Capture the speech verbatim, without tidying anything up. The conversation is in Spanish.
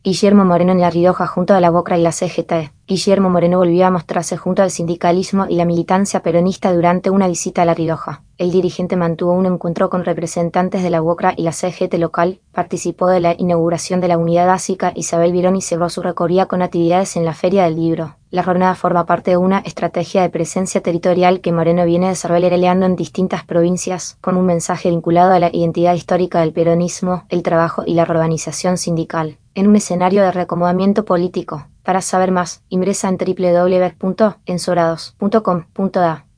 Guillermo Moreno en La Rioja junto a la UOCRA y la C G T. Guillermo Moreno volvió a mostrarse junto al sindicalismo y la militancia peronista durante una visita a La Rioja. El dirigente mantuvo un encuentro con representantes de la UOCRA y la C G T local, participó de la inauguración de la unidad básica Isabel Virón y cerró su recorrida con actividades en la Feria del Libro. La jornada forma parte de una estrategia de presencia territorial que Moreno viene desarrollando en distintas provincias, con un mensaje vinculado a la identidad histórica del peronismo, el trabajo y la reorganización sindical, en un escenario de reacomodamiento político. Para saber más, ingresa en doble u doble u doble u punto ensorados punto com punto a.